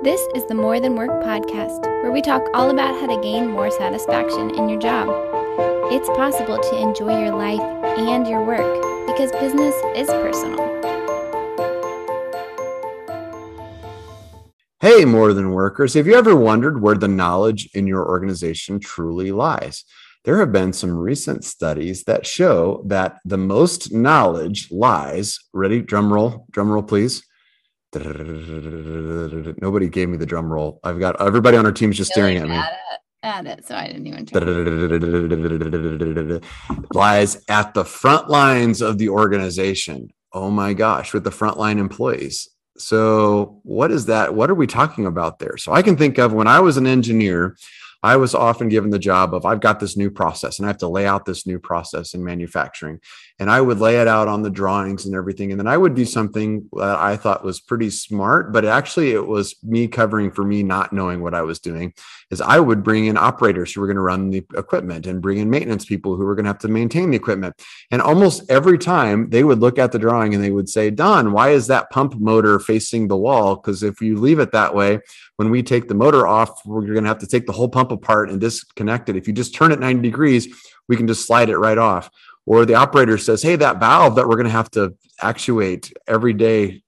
This is the More Than Work podcast, where we talk all about how to gain more satisfaction in your job. It's possible to enjoy your life and your work because business is personal. Hey, More Than Workers, have you ever wondered where the knowledge in your organization truly lies? There have been some recent studies that show that the most knowledge lies, ready, drum roll please. Nobody gave me the drum roll. I've got everybody on our team is just staring at me. Add it, so I didn't even try. Lies at the front lines of the organization. Oh my gosh, with the frontline employees. So what is that? What are we talking about there? So I can think of when I was an engineer, I was often given the job of, I've got this new process and I have to lay out this new process in manufacturing. And I would lay it out on the drawings and everything. And then I would do something that I thought was pretty smart, but actually it was me covering for me not knowing what I was doing, is I would bring in operators who were going to run the equipment and bring in maintenance people who were going to have to maintain the equipment. And almost every time they would look at the drawing and they would say, Don, why is that pump motor facing the wall? Because if you leave it that way, when we take the motor off, we're going to have to take the whole pump apart and disconnect it. If you just turn it 90 degrees, we can just slide it right off. Or the operator says, hey, that valve that we're going to have to actuate every day,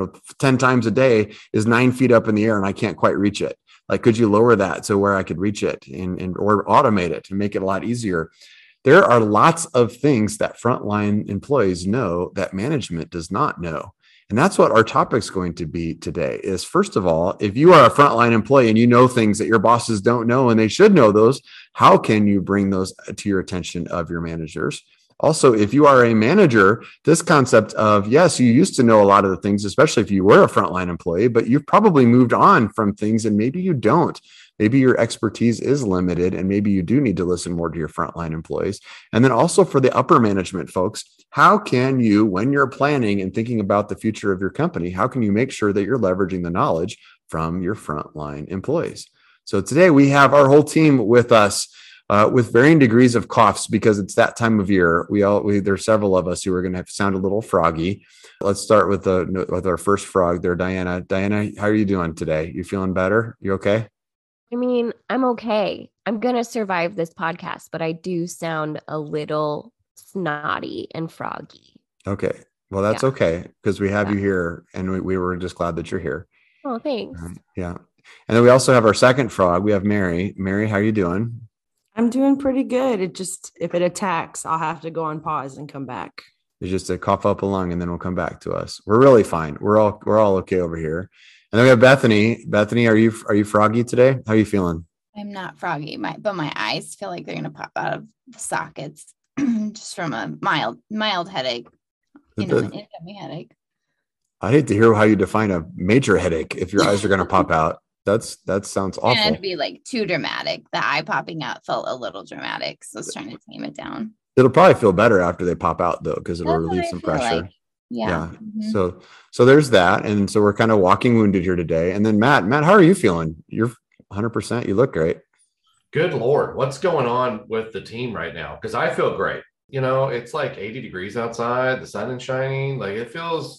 10 times a day is 9 feet up in the air and I can't quite reach it. Like, could you lower that to where I could reach it and or automate it to make it a lot easier? There are lots of things that frontline employees know that management does not know. And that's what our topic's going to be today is, first of all, if you are a frontline employee and you know things that your bosses don't know and they should know those, how can you bring those to your attention of your managers? Also, if you are a manager, this concept of, yes, you used to know a lot of the things, especially if you were a frontline employee, but you've probably moved on from things and maybe you don't. Maybe your expertise is limited and maybe you do need to listen more to your frontline employees. And then also for the upper management folks, how can you, when you're planning and thinking about the future of your company, how can you make sure that you're leveraging the knowledge from your frontline employees? So today we have our whole team with us with varying degrees of coughs because it's that time of year. There's several of us who are going to have sound a little froggy. Let's start with our first frog there, Diana. Diana, how are you doing today? You feeling better? You okay? I mean, I'm okay. I'm going to survive this podcast, but I do sound a little snotty and froggy. Okay. Well, that's okay because we have you here and we were just glad that you're here. Oh, thanks. Yeah. And then we also have our second frog. We have Mary. Mary, how are you doing? I'm doing pretty good. If it attacks, I'll have to go on pause and come back. It's just a cough up a lung and then we'll come back to us. We're really fine. We're all okay over here. And then we have Bethany. Bethany, are you froggy today? How are you feeling? I'm not froggy, but my eyes feel like they're going to pop out of sockets just from a mild headache, an incoming headache. I hate to hear how you define a major headache if your eyes are going to pop out. That sounds awful. And it'd be like too dramatic. The eye popping out felt a little dramatic. So I was trying to tame it down. It'll probably feel better after they pop out though, because it'll relieve some pressure. Like. Yeah. Mm-hmm. So there's that. And so we're kind of walking wounded here today. And then Matt, how are you feeling? You're 100%. You look great. Good Lord. What's going on with the team right now? Because I feel great. It's like 80 degrees outside. The sun is shining. Like I feel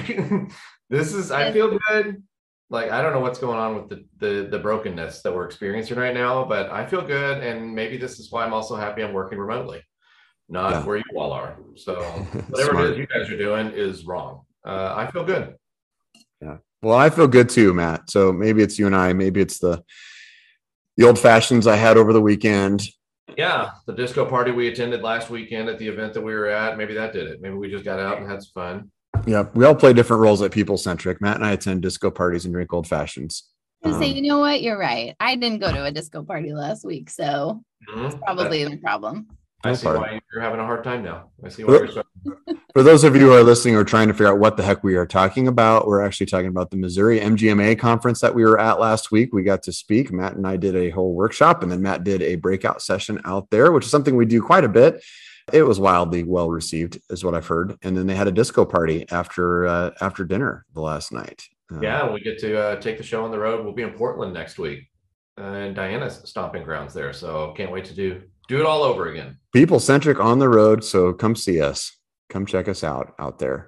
good. Like, I don't know what's going on with the brokenness that we're experiencing right now, but I feel good. And maybe this is why I'm also happy I'm working remotely, not where you all are. So whatever it is you guys are doing is wrong. I feel good. Yeah. Well, I feel good too, Matt. So maybe it's you and I, maybe it's the old fashions I had over the weekend. Yeah. The disco party we attended last weekend at the event that we were at, maybe that did it. Maybe we just got out and had some fun. Yeah, we all play different roles at People Centric. Matt and I attend disco parties and drink old fashions. You know what? You're right. I didn't go to a disco party last week, so it's probably the problem. I see why you're having a hard time now. I see why you're struggling. For those of you who are listening or trying to figure out what the heck we are talking about, we're actually talking about the Missouri MGMA conference that we were at last week. We got to speak. Matt and I did a whole workshop, and then Matt did a breakout session out there, which is something we do quite a bit. It was wildly well received, is what I've heard. And then they had a disco party after dinner the last night. We get to take the show on the road. We'll be in Portland next week, and Diana's stomping grounds there. So can't wait to do it all over again. People Centric on the road. So come see us. Come check us out there.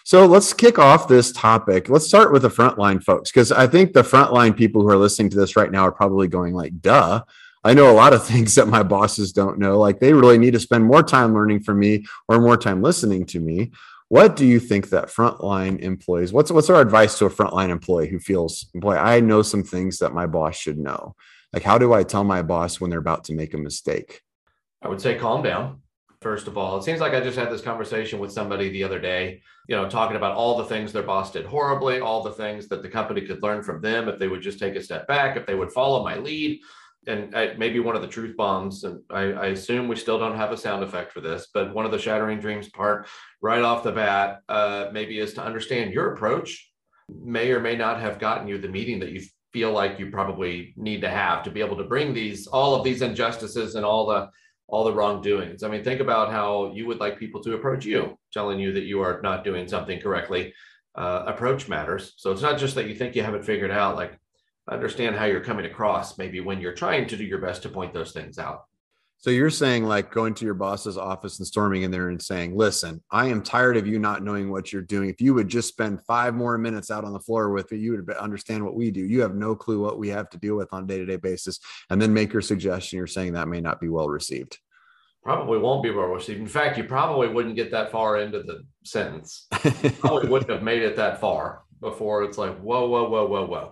So let's kick off this topic. Let's start with the frontline folks, because I think the frontline people who are listening to this right now are probably going like, duh. I know a lot of things that my bosses don't know. Like they really need to spend more time learning from me or more time listening to me. What do you think that frontline employees, what's our advice to a frontline employee who feels, boy, I know some things that my boss should know? Like, how do I tell my boss when they're about to make a mistake? I would say calm down. First of all, it seems like I just had this conversation with somebody the other day, talking about all the things their boss did horribly, all the things that the company could learn from them if they would just take a step back, if they would follow my lead. And maybe one of the truth bombs, and I assume we still don't have a sound effect for this, but one of the shattering dreams part right off the bat, maybe is to understand your approach may or may not have gotten you the meeting that you feel like you probably need to have to be able to bring all of these injustices and all the wrongdoings. I mean, think about how you would like people to approach you, telling you that you are not doing something correctly. Approach matters. So it's not just that you think you have it figured out, like understand how you're coming across maybe when you're trying to do your best to point those things out. So you're saying like going to your boss's office and storming in there and saying, listen, I am tired of you not knowing what you're doing. If you would just spend 5 more minutes out on the floor with me, you would understand what we do. You have no clue what we have to deal with on a day-to-day basis, and then make your suggestion. You're saying that may not be well received. Probably won't be well received. In fact, you probably wouldn't get that far into the sentence. You probably wouldn't have made it that far before it's like, whoa.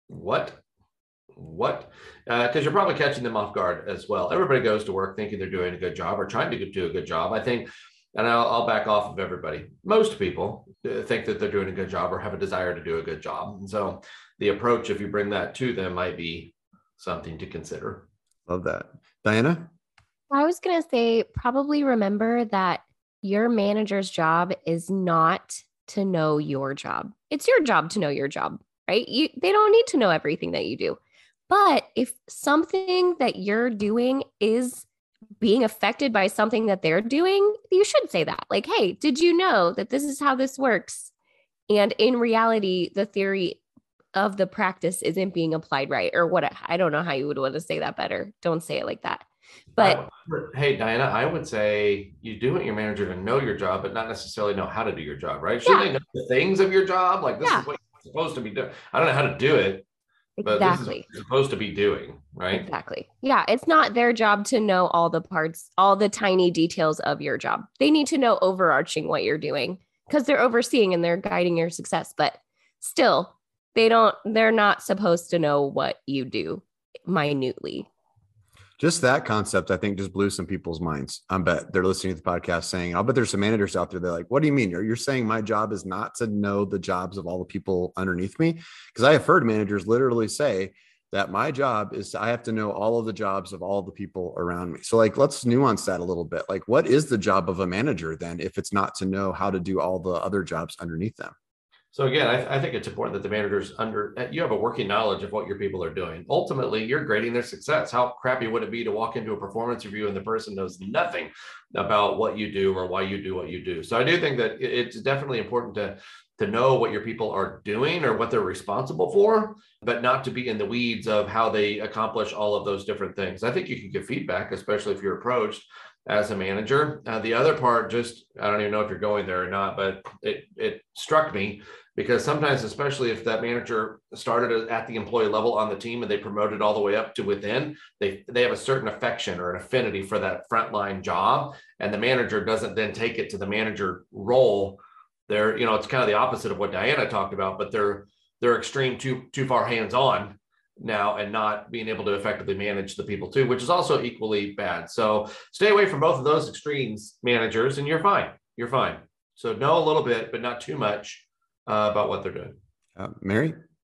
What? Because you're probably catching them off guard as well. Everybody goes to work thinking they're doing a good job or trying to do a good job. I think, and I'll back off of everybody. Most people think that they're doing a good job or have a desire to do a good job. And so the approach, if you bring that to them, might be something to consider. Love that. Diana? I was going to say, probably remember that your manager's job is not to know your job. It's your job to know your job, right? They don't need to know everything that you do. But if something that you're doing is being affected by something that they're doing, you should say that. Like, hey, did you know that this is how this works? And in reality, the theory of the practice isn't being applied right, or what? I don't know how you would want to say that better. Don't say it like that. But hey, Diana, I would say you do want your manager to know your job, but not necessarily know how to do your job, right? Shouldn't they know the things of your job? Like, this is what you're supposed to be doing. I don't know how to do it, but exactly. This is what you're supposed to be doing, right? Exactly. Yeah. It's not their job to know all the parts, all the tiny details of your job. They need to know overarching what you're doing because they're overseeing and they're guiding your success. But still, they're not supposed to know what you do minutely. Just that concept, I think, just blew some people's minds. I bet they're listening to the podcast saying, I'll bet there's some managers out there. They're like, what do you mean? You're saying my job is not to know the jobs of all the people underneath me? Because I have heard managers literally say that my job is I have to know all of the jobs of all the people around me. So like, let's nuance that a little bit. Like, what is the job of a manager then, if it's not to know how to do all the other jobs underneath them? So again, I think it's important that the managers you have a working knowledge of what your people are doing. Ultimately, you're grading their success. How crappy would it be to walk into a performance review and the person knows nothing about what you do or why you do what you do? So I do think that it's definitely important to know what your people are doing or what they're responsible for, but not to be in the weeds of how they accomplish all of those different things. I think you can give feedback, especially if you're approached as a manager. The other part, I don't even know if you're going there or not, but it struck me because sometimes, especially if that manager started at the employee level on the team and they promoted all the way up to within, they have a certain affection or an affinity for that frontline job. And the manager doesn't then take it to the manager role. It's kind of the opposite of what Diana talked about, but they're extreme too far hands-on now and not being able to effectively manage the people too, which is also equally bad. So stay away from both of those extremes, managers, and you're fine. You're fine. So know a little bit, but not too much about what they're doing. Mary?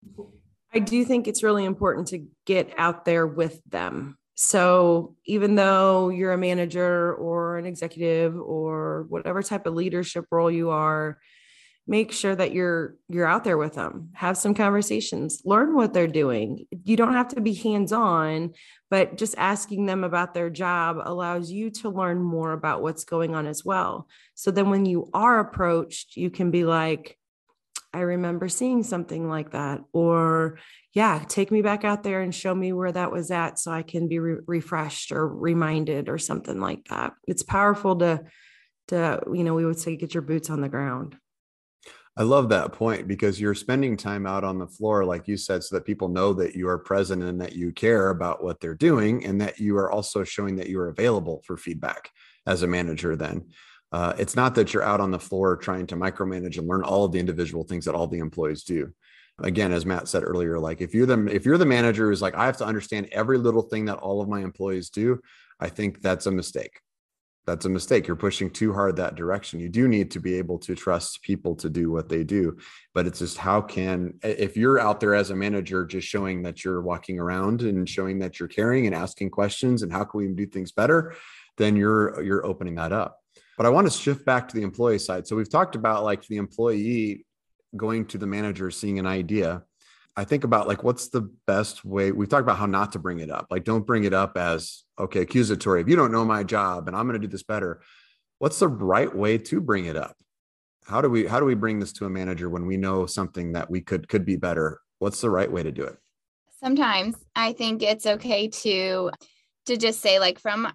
I do think it's really important to get out there with them. So even though you're a manager or an executive or whatever type of leadership role you are, make sure that you're out there with them, have some conversations, learn what they're doing. You don't have to be hands-on, but just asking them about their job allows you to learn more about what's going on as well. So then when you are approached, you can be like, I remember seeing something like that, or take me back out there and show me where that was at so I can be refreshed or reminded or something like that. It's powerful to we would say, get your boots on the ground. I love that point because you're spending time out on the floor, like you said, so that people know that you are present and that you care about what they're doing, and that you are also showing that you are available for feedback as a manager. Then it's not that you're out on the floor trying to micromanage and learn all of the individual things that all the employees do. Again, as Matt said earlier, like if you're the manager who's like, I have to understand every little thing that all of my employees do, I think that's a mistake. That's a mistake. You're pushing too hard that direction. You do need to be able to trust people to do what they do. But it's just if you're out there as a manager, just showing that you're walking around and showing that you're caring and asking questions and how can we do things better, then you're opening that up. But I want to shift back to the employee side. So we've talked about like the employee going to the manager, seeing an idea. I think about like, what's the best way? We've talked about how not to bring it up. Like, don't bring it up as, okay, accusatory. If you don't know my job and I'm going to do this better, what's the right way to bring it up? How do we bring this to a manager when we know something that we could be better? What's the right way to do it? Sometimes I think it's okay to just say, like, from,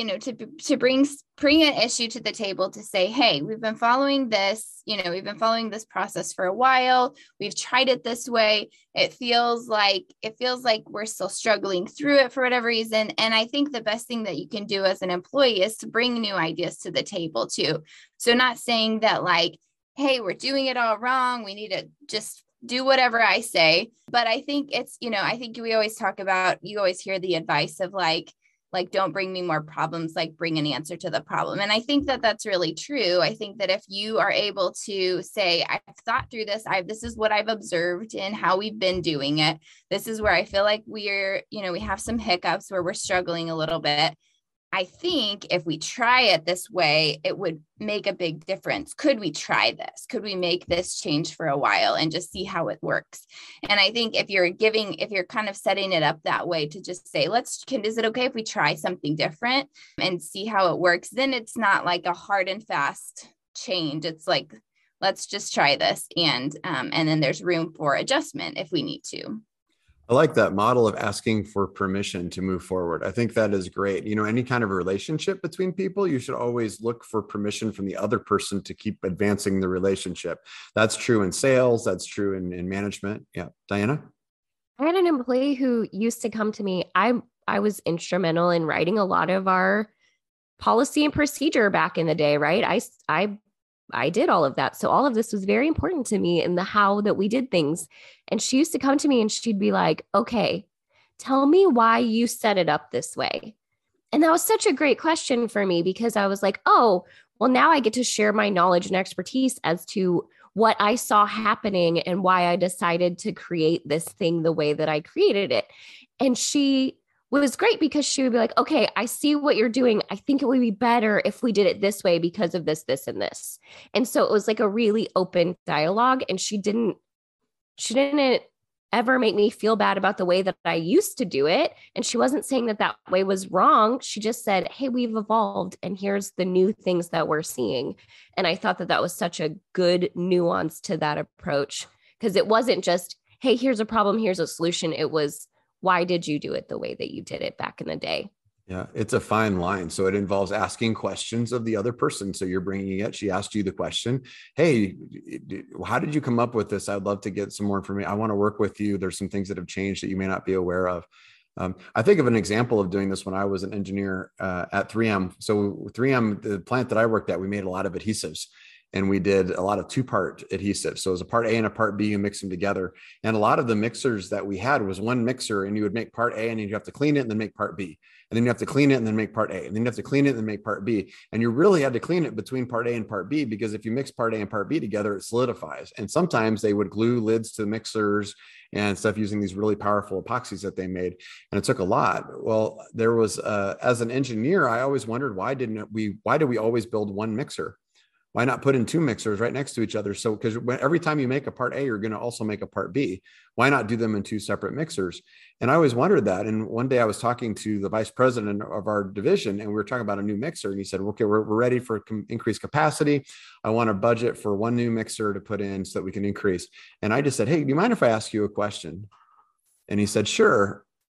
to bring an issue to the table, to say, hey, we've been following this, we've been following this process for a while. We've tried it this way. It feels like we're still struggling through it for whatever reason. And I think the best thing that you can do as an employee is to bring new ideas to the table too. So not saying that like, hey, we're doing it all wrong, we need to just do whatever I say. But I think it's, I think we always talk about, you always hear the advice of like, don't bring me more problems, like bring an answer to the problem. And I think that that's really true. I think that if you are able to say, I've thought through this, this is what I've observed and how we've been doing it. This is where I feel like we have some hiccups where we're struggling a little bit. I think if we try it this way, it would make a big difference. Could we try this? Could we make this change for a while and just see how it works? And I think if you're kind of setting it up that way to just say, is it okay if we try something different and see how it works? Then it's not like a hard and fast change. It's like, let's just try this. And then there's room for adjustment if we need to. I like that model of asking for permission to move forward. I think that is great. Any kind of relationship between people, you should always look for permission from the other person to keep advancing the relationship. That's true in sales. That's true in management. Yeah. Diana? I had an employee who used to come to me. I was instrumental in writing a lot of our policy and procedure back in the day, right? I did all of that. So all of this was very important to me in the how that we did things. And she used to come to me and she'd be like, okay, tell me why you set it up this way. And that was such a great question for me because I was like, oh, well, now I get to share my knowledge and expertise as to what I saw happening and why I decided to create this thing the way that I created it. And she was great because she would be like, okay, I see what you're doing. I think it would be better if we did it this way because of this, this, and this. And so it was like a really open dialogue. And she didn't ever make me feel bad about the way that I used to do it. And she wasn't saying that way was wrong. She just said, hey, we've evolved and here's the new things that we're seeing. And I thought that was such a good nuance to that approach because it wasn't just, hey, here's a problem, here's a solution. It was, why did you do it the way that you did it back in the day? Yeah, it's a fine line. So it involves asking questions of the other person. So you're bringing it. She asked you the question, hey, how did you come up with this? I'd love to get some more information. I want to work with you. There's some things that have changed that you may not be aware of. I think of an example of doing this when I was an engineer at 3M. So 3M, the plant that I worked at, we made a lot of adhesives. And we did a lot of two-part adhesives. So it was a part A and a part B, you mix them together. And a lot of the mixers that we had was one mixer and you would make part A and you have to clean it and then make part B. And then you have to clean it and then make part A. And then you have to clean it and then make part B. And you really had to clean it between part A and part B because if you mix part A and part B together, it solidifies. And sometimes they would glue lids to mixers and stuff using these really powerful epoxies that they made. And it took a lot. Well, there was, as an engineer, I always wondered, why did we always build one mixer? Why not put in two mixers right next to each other? So, because every time you make a part A, you're going to also make a part B. Why not do them in two separate mixers? And I always wondered that. And one day I was talking to the vice president of our division and we were talking about a new mixer. And he said, okay, we're ready for increased capacity. I want a budget for one new mixer to put in so that we can increase. And I just said, hey, do you mind if I ask you a question? And he said, sure.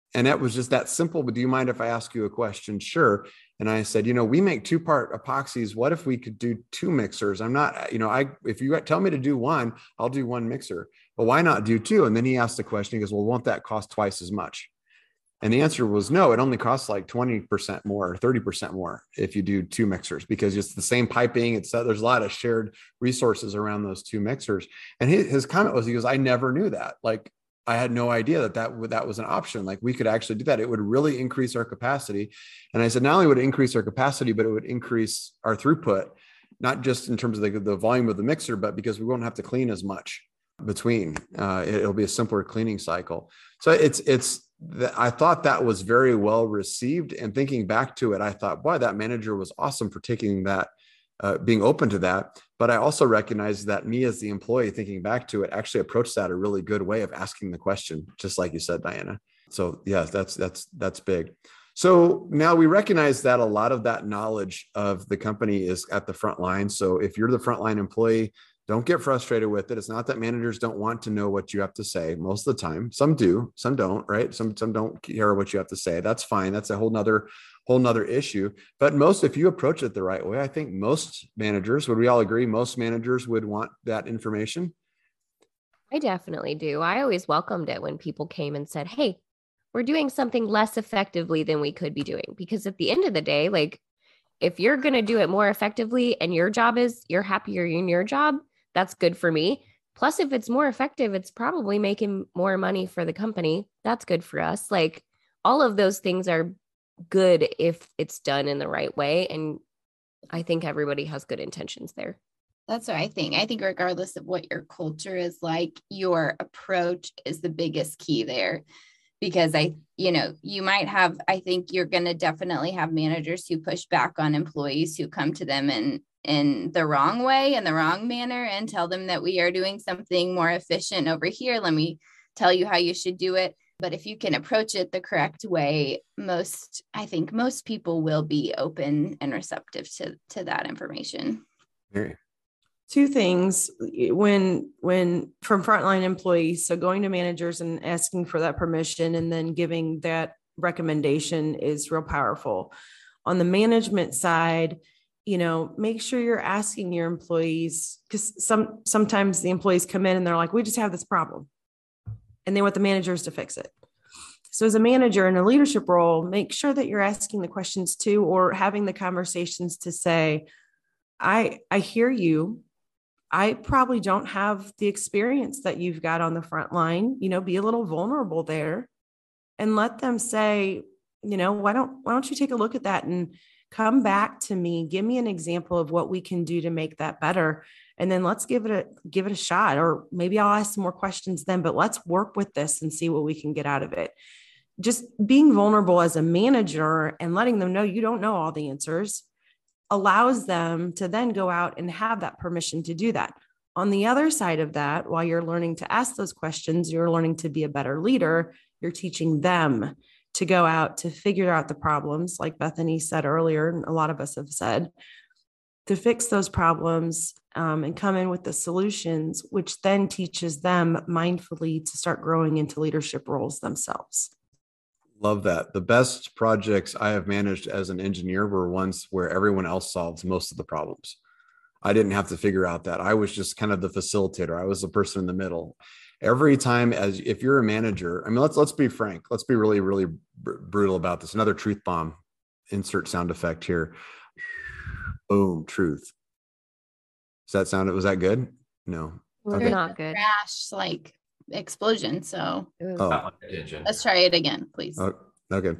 And that was just that simple. But do you mind if I ask you a question? Sure. And I said, we make 2-part epoxies. What if we could do 2 mixers? I'm not, if you tell me to do 1, I'll do 1 mixer, but why not do 2? And then he asked the question, he goes, well, won't that cost twice as much? And the answer was no, it only costs like 20% more or 30% more if you do 2 mixers, because it's the same piping. There's a lot of shared resources around those 2 mixers. And his comment was, he goes, I never knew that. Like, I had no idea that was an option. Like, we could actually do that. It would really increase our capacity. And I said, not only would it increase our capacity, but it would increase our throughput, not just in terms of the volume of the mixer, but because we won't have to clean as much between. It'll be a simpler cleaning cycle. So I thought that was very well received. And thinking back to it, I thought, boy, that manager was awesome for taking that, being open to that. But I also recognized that me as the employee, thinking back to it, actually approached that a really good way of asking the question, just like you said, Diana. So yeah, that's big. So now we recognize that a lot of that knowledge of the company is at the front line. So if you're the frontline employee, don't get frustrated with it. It's not that managers don't want to know what you have to say most of the time. Some do, some don't, right? Some don't care what you have to say. That's fine. That's a whole nother issue. But if you approach it the right way, I think most managers, would we all agree, most managers would want that information? I definitely do. I always welcomed it when people came and said, hey, we're doing something less effectively than we could be doing. Because at the end of the day, like, if you're going to do it more effectively and your job is you're happier in your job, that's good for me. Plus, if it's more effective, it's probably making more money for the company. That's good for us. Like, all of those things are good if it's done in the right way. And I think everybody has good intentions there. That's what I think. I think regardless of what your culture is like, your approach is the biggest key there. Because you might have, I think you're going to definitely have managers who push back on employees who come to them in the wrong way, in the wrong manner, and tell them that we are doing something more efficient over here. Let me tell you how you should do it. But if you can approach it the correct way, I think most people will be open and receptive to that information. Very. 2 things when from frontline employees. So going to managers and asking for that permission and then giving that recommendation is real powerful. On the management side, make sure you're asking your employees, because sometimes the employees come in and they're like, we just have this problem, and they want the managers to fix it. So as a manager in a leadership role, make sure that you're asking the questions too, or having the conversations to say, I hear you. I probably don't have the experience that you've got on the front line, be a little vulnerable there and let them say, why don't you take a look at that and come back to me, give me an example of what we can do to make that better. And then let's give it a shot, or maybe I'll ask some more questions then, but let's work with this and see what we can get out of it. Just being vulnerable as a manager and letting them know you don't know all the answers allows them to then go out and have that permission to do that. On the other side of that, while you're learning to ask those questions, you're learning to be a better leader. You're teaching them to go out to figure out the problems, like Bethany said earlier, and a lot of us have said, to fix those problems and come in with the solutions, which then teaches them mindfully to start growing into leadership roles themselves. Love that. The best projects I have managed as an engineer were ones where everyone else solves most of the problems. I didn't have to figure out that. I was just kind of the facilitator. I was the person in the middle. Every time, if you're a manager, I mean, let's be frank. Let's be really, really brutal about this. Another truth bomb. Insert sound effect here. Boom, truth. Was that good? No. Okay. Not good. Crash, like explosion. So let's try it again, please. Oh, okay.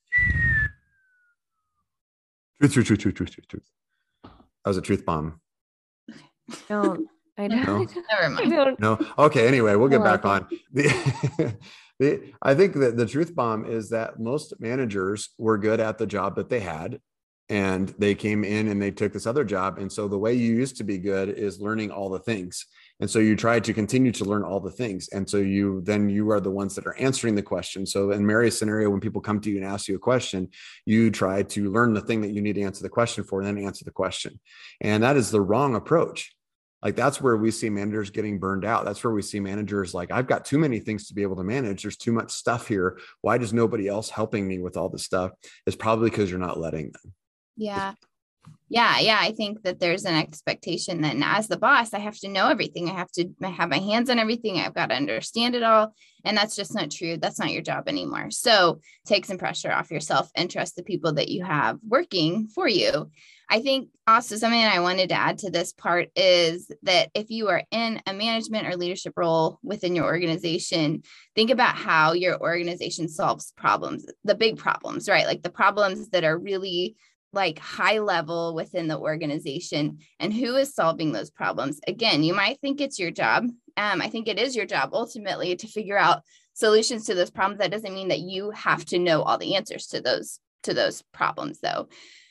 Truth. That was a truth bomb. Don't. I don't. No? Never mind. No. Okay. Anyway, we'll get back on. I think that the truth bomb is that most managers were good at the job that they had, and they came in and they took this other job. And so the way you used to be good is learning all the things. And so you try to continue to learn all the things. And so you are the ones that are answering the question. So in Mary's scenario, when people come to you and ask you a question, you try to learn the thing that you need to answer the question for and then answer the question. And that is the wrong approach. Like that's where we see managers getting burned out. That's where we see managers like, I've got too many things to be able to manage. There's too much stuff here. Why does nobody else helping me with all this stuff? It's probably because you're not letting them. Yeah. Yeah. I think that there's an expectation that as the boss, I have to know everything. I have to have my hands on everything. I've got to understand it all. And that's just not true. That's not your job anymore. So take some pressure off yourself and trust the people that you have working for you. I think also something that I wanted to add to this part is that if you are in a management or leadership role within your organization, think about how your organization solves problems, the big problems, right? Like the problems that are really like high level within the organization, and who is solving those problems. Again, you might think it's your job. I think it is your job ultimately to figure out solutions to those problems. That doesn't mean that you have to know all the answers to those problems though.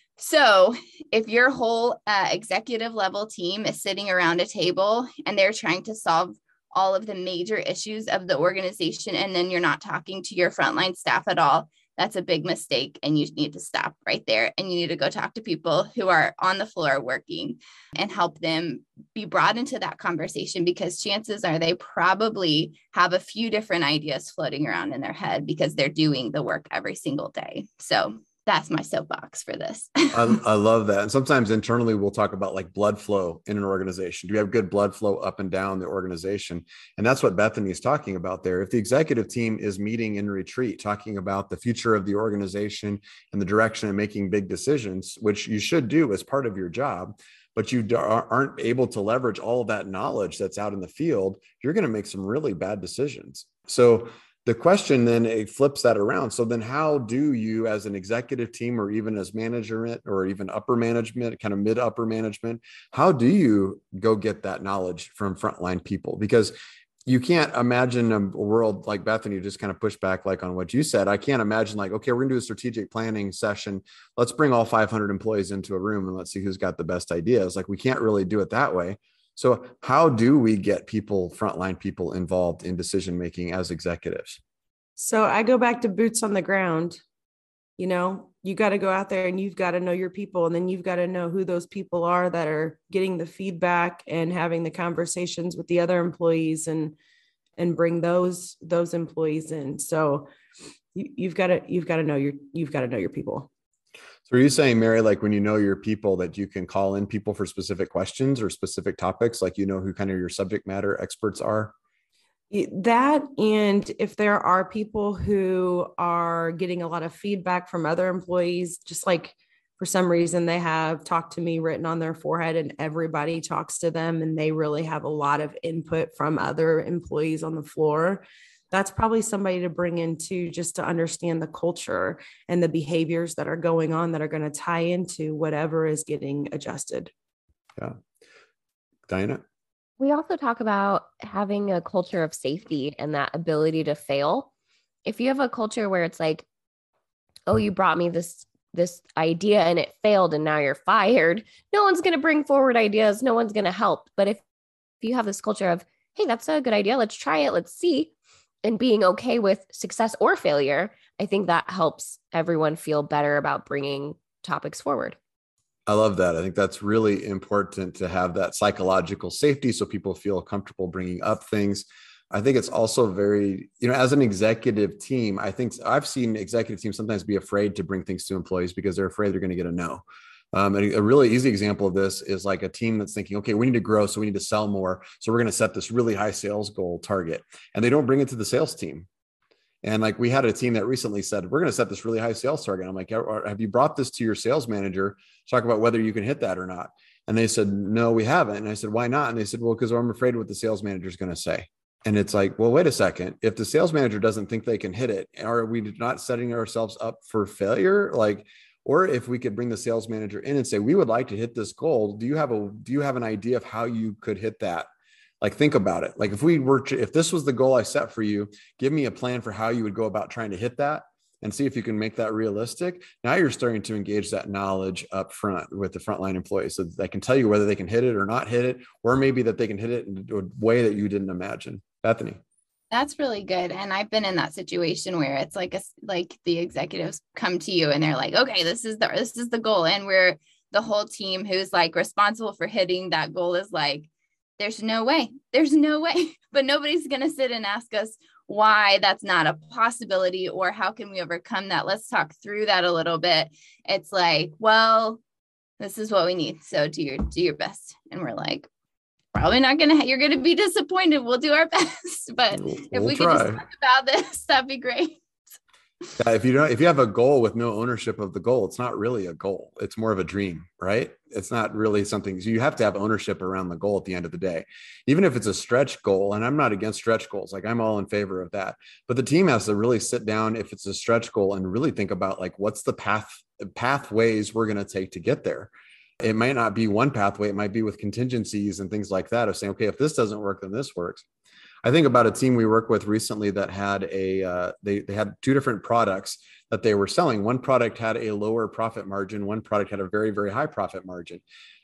So if your whole executive level team is sitting around a table and they're trying to solve all of the major issues of the organization, and then you're not talking to your frontline staff at all, that's a big mistake. And you need to stop right there. And you need to go talk to people who are on the floor working and help them be brought into that conversation, because chances are they probably have a few different ideas floating around in their head because they're doing the work every single day. So that's my soapbox for this. I love that. And sometimes internally we'll talk about like blood flow in an organization. Do we have good blood flow up and down the organization? And that's what Bethany is talking about there. If the executive team is meeting in retreat, talking about the future of the organization and the direction and making big decisions, which you should do as part of your job, but you aren't able to leverage all of that knowledge that's out in the field, you're going to make some really bad decisions. So the question then, it flips that around. So then how do you as an executive team, or even as management, or even upper management, kind of mid upper management, how do you go get that knowledge from frontline people? Because you can't imagine a world like Bethany, just kind of push back like on what you said. I can't imagine like, okay, we're gonna do a strategic planning session. Let's bring all 500 employees into a room and let's see who's got the best ideas. Like we can't really do it that way. So how do we get people, frontline people, involved in decision-making as executives? So I go back to boots on the ground. You know, you got to go out there and you've got to know your people, and then you've got to know who those people are that are getting the feedback and having the conversations with the other employees, and bring those employees in. So you've got to know your people. So are you saying, Mary, like when you know your people, that you can call in people for specific questions or specific topics, like you know who kind of your subject matter experts are? That, and if there are people who are getting a lot of feedback from other employees, just like for some reason they have "talk to me" written on their forehead and everybody talks to them, and they really have a lot of input from other employees on the floor, that's probably somebody to bring in too, just to understand the culture and the behaviors that are going on that are going to tie into whatever is getting adjusted. Yeah. Diana? We also talk about having a culture of safety and that ability to fail. If you have a culture where it's like, oh, you brought me this idea and it failed and now you're fired, no one's going to bring forward ideas. No one's going to help. But if you have this culture of, hey, that's a good idea, let's try it, let's see, and being okay with success or failure, I think that helps everyone feel better about bringing topics forward. I love that. I think that's really important to have that psychological safety so people feel comfortable bringing up things. I think it's also very, as an executive team, I think I've seen executive teams sometimes be afraid to bring things to employees because they're afraid they're going to get a no. And a really easy example of this is like a team that's thinking, okay, we need to grow, so we need to sell more. So we're going to set this really high sales goal target. And they don't bring it to the sales team. And like we had a team that recently said, we're going to set this really high sales target. I'm like, have you brought this to your sales manager to talk about whether you can hit that or not? And they said, no, we haven't. And I said, why not? And they said, well, because I'm afraid what the sales manager is going to say. And it's like, well, wait a second. If the sales manager doesn't think they can hit it, are we not setting ourselves up for failure? Or if we could bring the sales manager in and say, we would like to hit this goal. Do you have an idea of how you could hit that? Like, think about it. Like if this was the goal I set for you, give me a plan for how you would go about trying to hit that and see if you can make that realistic. Now you're starting to engage that knowledge up front with the frontline employees so that they can tell you whether they can hit it or not hit it, or maybe that they can hit it in a way that you didn't imagine. Bethany. That's really good. And I've been in that situation where it's like the executives come to you and they're like, okay, this is the goal. And we're the whole team who's like responsible for hitting that goal is like, there's no way, but nobody's going to sit and ask us why that's not a possibility or how can we overcome that. Let's talk through that a little bit. It's like, well, this is what we need. So do your best. And we're like, probably not going to, you're going to be disappointed. We'll do our best, but if we could just talk about this, that'd be great. Yeah, if you have a goal with no ownership of the goal, it's not really a goal. It's more of a dream, right? It's not really something. So you have to have ownership around the goal at the end of the day, even if it's a stretch goal. And I'm not against stretch goals. Like I'm all in favor of that, but the team has to really sit down if it's a stretch goal and really think about like, what's the pathways we're going to take to get there. It might not be one pathway. It might be with contingencies and things like that of saying, okay, if this doesn't work, then this works. I think about a team we worked with recently that had they had two different products that they were selling. One product had a lower profit margin. One product had a very, very high profit margin.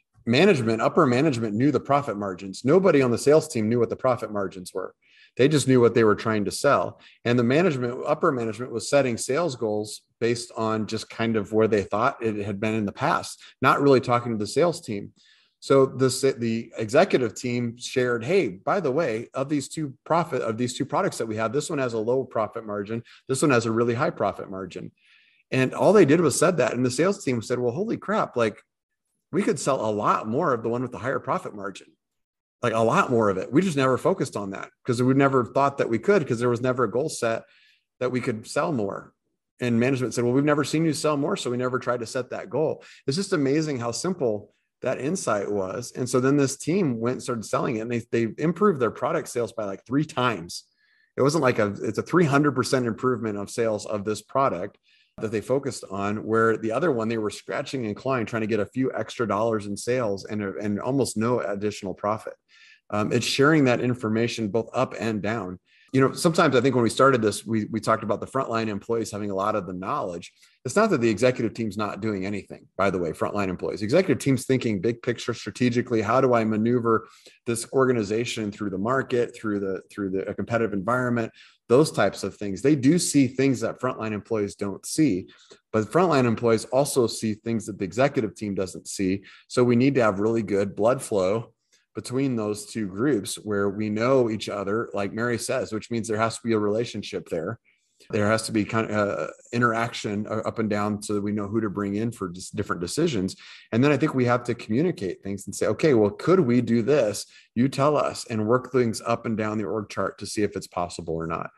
Upper management knew the profit margins. Nobody on the sales team knew what the profit margins were. They just knew what they were trying to sell. And the upper management was setting sales goals based on just kind of where they thought it had been in the past, not really talking to the sales team. So the executive team shared, hey, by the way, of these two products that we have, this one has a low profit margin. This one has a really high profit margin. And all they did was said that. And the sales team said, well, holy crap, like we could sell a lot more of the one with the higher profit margin, like a lot more of it. We just never focused on that because we never thought that we could, because there was never a goal set that we could sell more. And management said, well, we've never seen you sell more. So we never tried to set that goal. It's just amazing how simple that insight was. And so then this team went and started selling it, and they improved their product sales by like 3 times. It wasn't like it's a 300% improvement of sales of this product that they focused on, where the other one, they were scratching and clawing, trying to get a few extra dollars in sales and almost no additional profit. It's sharing that information both up and down. Sometimes I think when we started this, we talked about the frontline employees having a lot of the knowledge. It's not that the executive team's not doing anything, by the way, frontline employees. Executive team's thinking big picture strategically. How do I maneuver this organization through the market, through the competitive environment, those types of things. They do see things that frontline employees don't see, but frontline employees also see things that the executive team doesn't see. So we need to have really good blood flow between those two groups where we know each other, like Mary says, which means there has to be a relationship there. There has to be kind of interaction up and down so that we know who to bring in for different decisions. And then I think we have to communicate things and say, okay, well, could we do this? You tell us, and work things up and down the org chart to see if it's possible or not.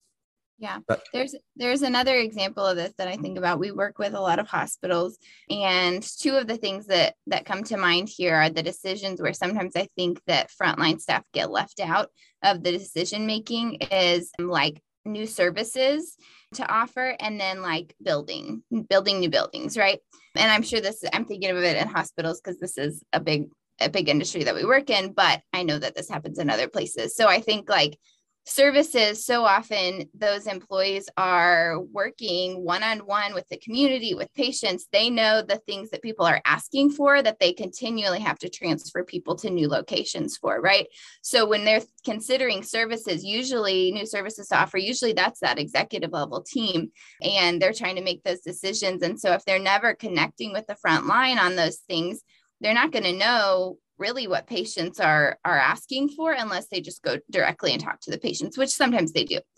Yeah, there's another example of this that I think about. We work with a lot of hospitals, and two of the things that come to mind here are the decisions where sometimes I think that frontline staff get left out of the decision making is like new services to offer, and then like building new buildings, right? And I'm sure I'm thinking of it in hospitals because this is a big industry that we work in, but I know that this happens in other places. So I think like services, so often those employees are working one-on-one with the community, with patients. They know the things that people are asking for that they continually have to transfer people to new locations for, right? So when they're considering services, usually new services to offer, usually that's that executive level team, and they're trying to make those decisions. And so if they're never connecting with the front line on those things, they're not going to know really what patients are asking for unless they just go directly and talk to the patients, which sometimes they do.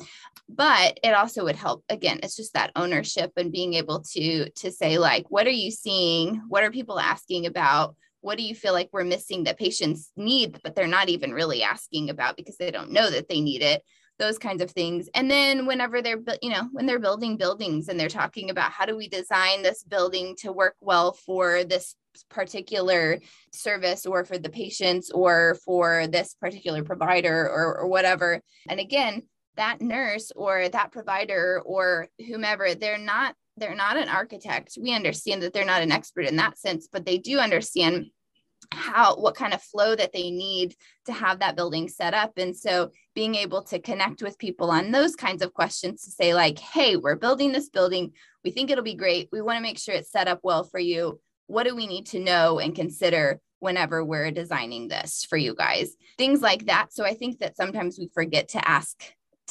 But it also would help. Again, it's just that ownership and being able to say, like, what are you seeing? What are people asking about? What do you feel like we're missing that patients need, but they're not even really asking about because they don't know that they need it? Those kinds of things. And then whenever when they're building buildings and they're talking about how do we design this building to work well for this particular service or for the patients or for this particular provider or whatever. And again, that nurse or that provider or whomever, they're not an architect. We understand that they're not an expert in that sense, but they do understand what kind of flow that they need to have that building set up. And so being able to connect with people on those kinds of questions to say like, hey, we're building this building. We think it'll be great. We want to make sure it's set up well for you. What do we need to know and consider whenever we're designing this for you guys? Things like that. So I think that sometimes we forget to ask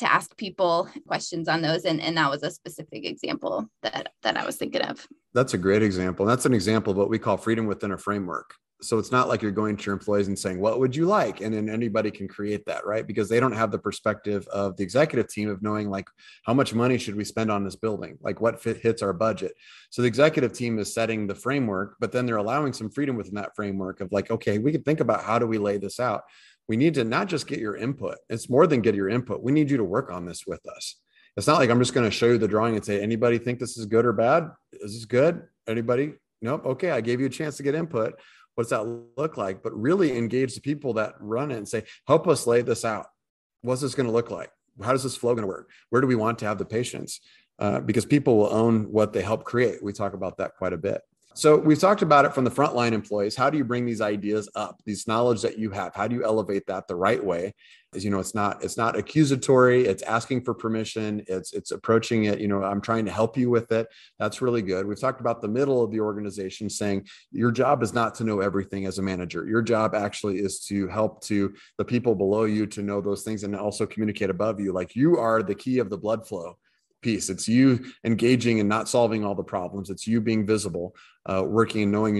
people questions on those. And that was a specific example that I was thinking of. That's a great example. That's an example of what we call freedom within a framework. So it's not like you're going to your employees and saying, what would you like? And then anybody can create that, right? Because they don't have the perspective of the executive team of knowing like, how much money should we spend on this building? Like what hits our budget? So the executive team is setting the framework, but then they're allowing some freedom within that framework of like, okay, we can think about how do we lay this out? We need to not just get your input. It's more than get your input. We need you to work on this with us. It's not like I'm just going to show you the drawing and say, anybody think this is good or bad? Is this good? Anybody? Nope. Okay. I gave you a chance to get input. What's that look like? But really engage the people that run it and say, help us lay this out. What's this going to look like? How does this flow going to work? Where do we want to have the patients? Because people will own what they help create. We talk about that quite a bit. So we've talked about it from the frontline employees. How do you bring these ideas up, these knowledge that you have? How do you elevate that the right way? As you know, it's not accusatory. It's asking for permission. It's approaching it. I'm trying to help you with it. That's really good. We've talked about the middle of the organization saying your job is not to know everything as a manager. Your job actually is to help to the people below you to know those things and also communicate above you. Like you are the key of the blood flow piece. It's you engaging and not solving all the problems. It's you being visible, working and knowing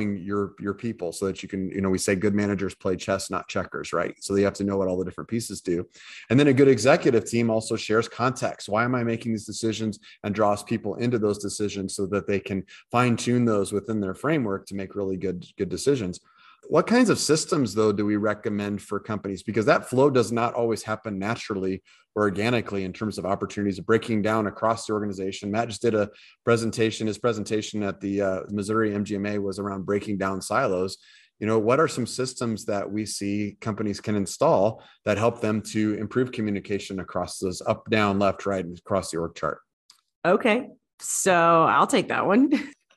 your people so that you can, we say good managers play chess, not checkers, right? So they have to know what all the different pieces do. And then a good executive team also shares context. Why am I making these decisions, and draws people into those decisions so that they can fine tune those within their framework to make really good decisions. What kinds of systems, though, do we recommend for companies? Because that flow does not always happen naturally or organically in terms of opportunities of breaking down across the organization. Matt just did a presentation. His presentation at the Missouri MGMA was around breaking down silos. What are some systems that we see companies can install that help them to improve communication across those up, down, left, right, and across the org chart? Okay, so I'll take that one.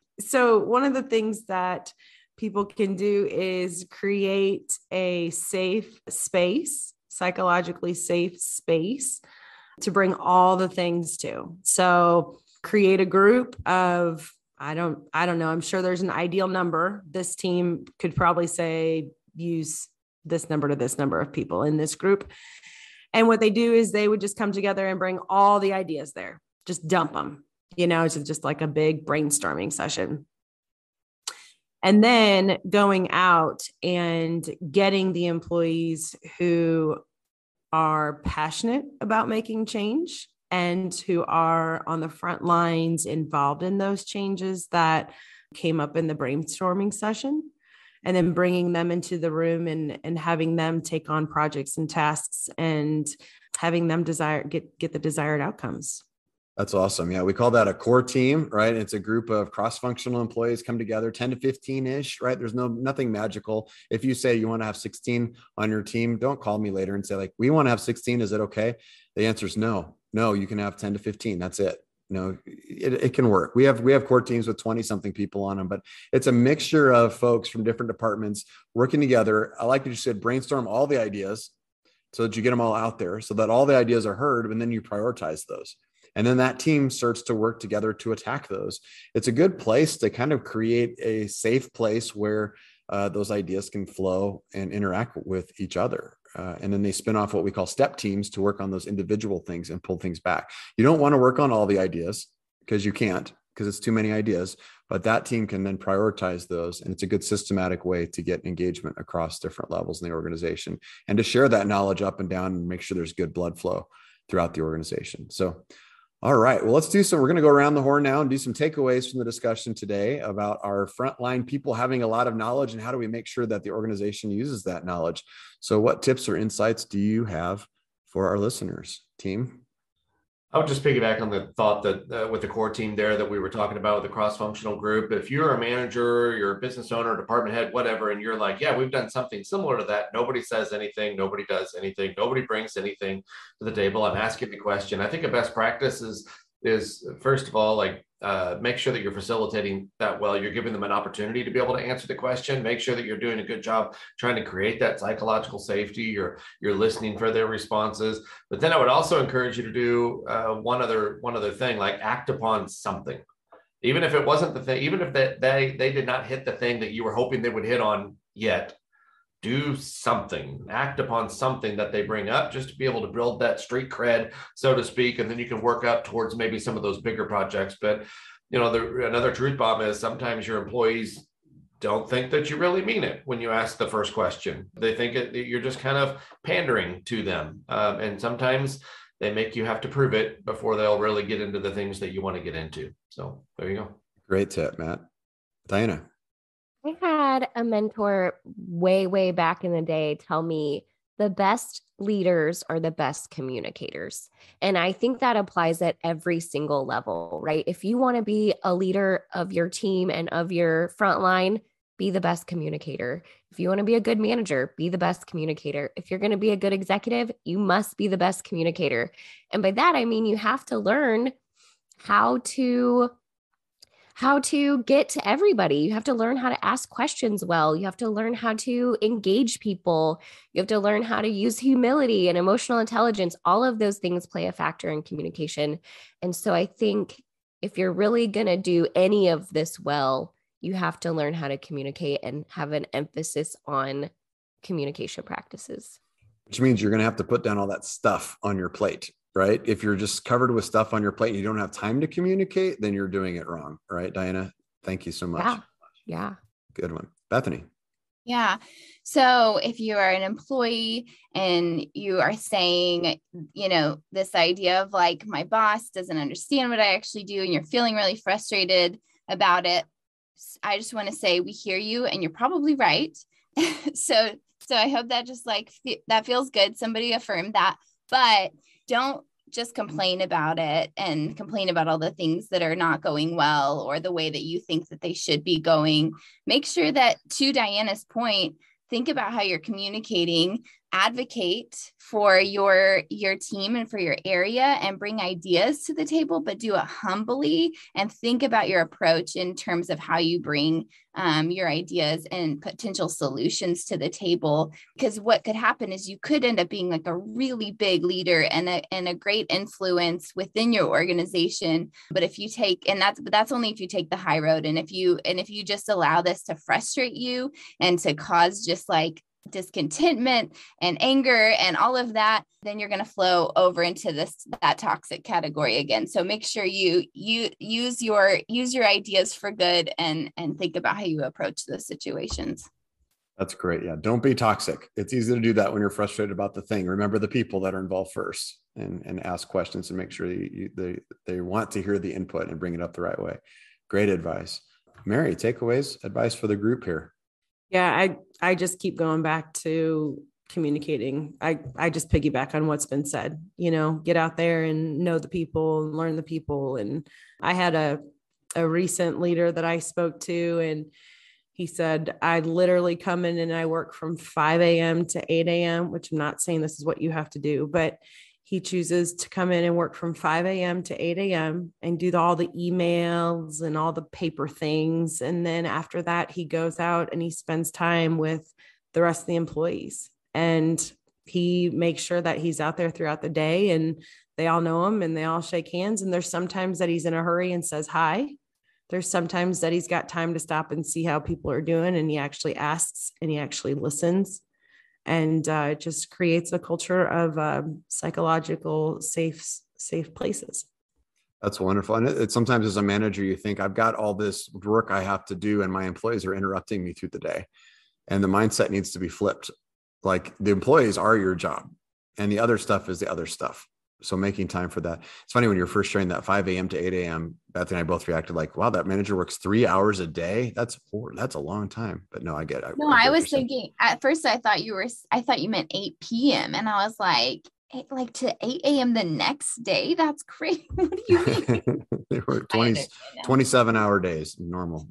So one of the things that people can do is create a safe space, psychologically safe space to bring all the things to. So create a group of, I don't know, I'm sure there's an ideal number. This team could probably say, use this number to this number of people in this group. And what they do is they would just come together and bring all the ideas there, just dump them, it's just like a big brainstorming session. And then going out and getting the employees who are passionate about making change and who are on the front lines involved in those changes that came up in the brainstorming session, and then bringing them into the room and having them take on projects and tasks and having them get the desired outcomes. That's awesome. Yeah. We call that a core team, right? It's a group of cross-functional employees come together, 10 to 15-ish, right? There's nothing magical. If you say you want to have 16 on your team, don't call me later and say like, we want to have 16. Is it okay? The answer is no, you can have 10 to 15. That's it. It can work. We have core teams with 20 something people on them, but it's a mixture of folks from different departments working together. I like what you said, brainstorm all the ideas so that you get them all out there so that all the ideas are heard, and then you prioritize those. And then that team starts to work together to attack those. It's a good place to kind of create a safe place where those ideas can flow and interact with each other. And then they spin off what we call step teams to work on those individual things and pull things back. You don't want to work on all the ideas because you can't, because it's too many ideas, but that team can then prioritize those. And it's a good systematic way to get engagement across different levels in the organization and to share that knowledge up and down and make sure there's good blood flow throughout the organization. So all right. Well, we're going to go around the horn now and do some takeaways from the discussion today about our frontline people having a lot of knowledge and how do we make sure that the organization uses that knowledge. So what tips or insights do you have for our listeners, team? I would just piggyback on the thought that with the core team there that we were talking about with the cross-functional group, if you're a manager, you're a business owner, department head, whatever, and you're like, yeah, we've done something similar to that. Nobody says anything. Nobody does anything. Nobody brings anything to the table. I'm asking the question. I think a best practice is first of all, make sure that you're facilitating that well. You're giving them an opportunity to be able to answer the question. Make sure that you're doing a good job trying to create that psychological safety. You're listening for their responses. But then I would also encourage you to do one other thing, like act upon something. Even if it wasn't the thing, even if they did not hit the thing that you were hoping they would hit on yet, do something, act upon something that they bring up just to be able to build that street cred, so to speak. And then you can work up towards maybe some of those bigger projects. But, another truth bomb is sometimes your employees don't think that you really mean it when you ask the first question. They think you're just kind of pandering to them. And sometimes they make you have to prove it before they'll really get into the things that you want to get into. So there you go. Great tip, Matt. Diana. I had a mentor way, way back in the day tell me the best leaders are the best communicators. And I think that applies at every single level, right? If you want to be a leader of your team and of your frontline, be the best communicator. If you want to be a good manager, be the best communicator. If you're going to be a good executive, you must be the best communicator. And by that, I mean, you have to learn how to get to everybody. You have to learn how to ask questions well. You have to learn how to engage people. You have to learn how to use humility and emotional intelligence. All of those things play a factor in communication. And so I think if you're really going to do any of this well, you have to learn how to communicate and have an emphasis on communication practices. Which means you're going to have to put down all that stuff on your plate, right? If you're just covered with stuff on your plate and you don't have time to communicate, then you're doing it wrong. Right, Diana? Thank you so much. Yeah. Good one. Bethany. Yeah. So if you are an employee and you are saying, this idea of like, my boss doesn't understand what I actually do, and you're feeling really frustrated about it, I just want to say we hear you and you're probably right. So I hope that just that feels good. Somebody affirmed that, but don't just complain about it and complain about all the things that are not going well or the way that you think that they should be going. Make sure that, to Diana's point, think about how you're communicating, advocate for your team and for your area, and bring ideas to the table, but do it humbly, and think about your approach in terms of how you bring your ideas and potential solutions to the table. Because what could happen is you could end up being like a really big leader and a great influence within your organization. But if you take, but that's only if you take the high road. And if you just allow this to frustrate you and to cause just like discontentment and anger and all of that, then you're going to flow over into that toxic category again. So make sure you use your ideas for good and think about how you approach those situations. That's great. Yeah. Don't be toxic. It's easy to do that when you're frustrated about the thing. Remember the people that are involved first, and ask questions and make sure they want to hear the input and bring it up the right way. Great advice. Mary, takeaways, advice for the group here. Yeah, I just keep going back to communicating. I just piggyback on what's been said, get out there and know the people and learn the people. And I had a recent leader that I spoke to, and he said, I literally come in and I work from 5 a.m. to 8 a.m., which I'm not saying this is what you have to do, but he chooses to come in and work from 5 a.m. to 8 a.m. and do all the emails and all the paper things. And then after that, he goes out and he spends time with the rest of the employees. And he makes sure that he's out there throughout the day and they all know him and they all shake hands. And there's sometimes that he's in a hurry and says hi. There's sometimes that he's got time to stop and see how people are doing. And he actually asks and he actually listens. And it just creates a culture of psychological safe places. That's wonderful. And it sometimes as a manager, you think I've got all this work I have to do and my employees are interrupting me through the day. And the mindset needs to be flipped. Like, the employees are your job and the other stuff is the other stuff. So making time for that. It's funny when you're first sharing that 5 a.m. to 8 a.m., Beth and I both reacted like, wow, that manager works 3 hours a day. That's a long time. But no, I get it. I was thinking at first, I thought you meant 8 p.m. And I was like to 8 a.m. the next day. That's crazy. What do you mean? They work 27-hour days. Normal.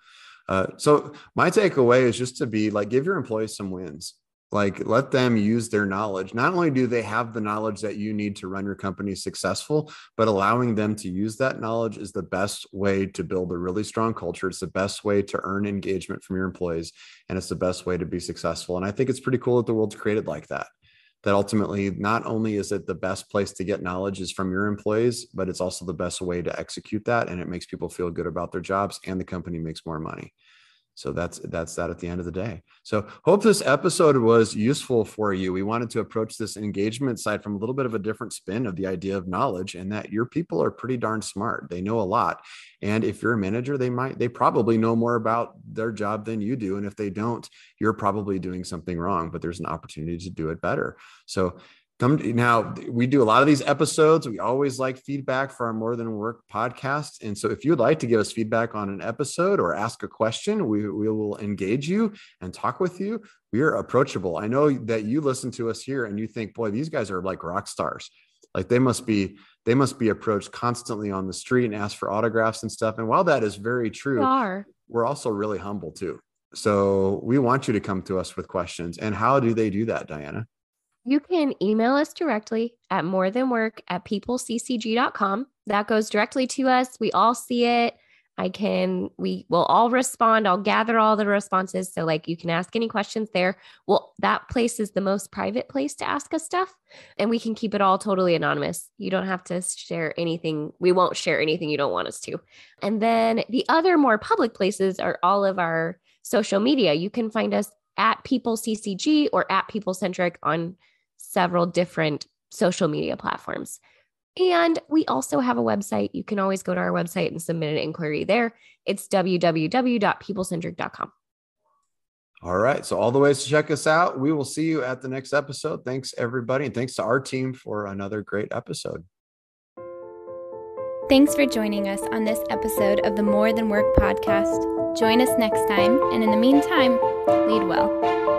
So my takeaway is just to be like, give your employees some wins. Like, let them use their knowledge. Not only do they have the knowledge that you need to run your company successful, but allowing them to use that knowledge is the best way to build a really strong culture. It's the best way to earn engagement from your employees. And it's the best way to be successful. And I think it's pretty cool that the world's created like that. That ultimately, not only is it the best place to get knowledge is from your employees, but it's also the best way to execute that. And it makes people feel good about their jobs and the company makes more money. So that's that at the end of the day. So hope this episode was useful for you. We wanted to approach this engagement side from a little bit of a different spin of the idea of knowledge, and that your people are pretty darn smart. They know a lot. And if you're a manager, they probably know more about their job than you do. And if they don't, you're probably doing something wrong, but there's an opportunity to do it better. So now, we do a lot of these episodes. We always like feedback for our More Than Work podcast. And so if you'd like to give us feedback on an episode or ask a question, we will engage you and talk with you. We are approachable. I know that you listen to us here and you think, boy, these guys are like rock stars. Like they must be approached constantly on the street and asked for autographs and stuff. And while that is very true, we're also really humble too. So we want you to come to us with questions. And how do they do that, Diana? You can email us directly at morethanwork@peopleccg.com. That goes directly to us. We all see it. We will all respond. I'll gather all the responses. So like you can ask any questions there. Well, that place is the most private place to ask us stuff, and we can keep it all totally anonymous. You don't have to share anything. We won't share anything you don't want us to. And then the other more public places are all of our social media. You can find us at PeopleCCG or at PeopleCentric on several different social media platforms. And we also have a website. You can always go to our website and submit an inquiry there. It's www.peoplecentric.com. All right. So all the ways to check us out. We will see you at the next episode. Thanks, everybody. And thanks to our team for another great episode. Thanks for joining us on this episode of the More Than Work podcast. Join us next time. And in the meantime, lead well.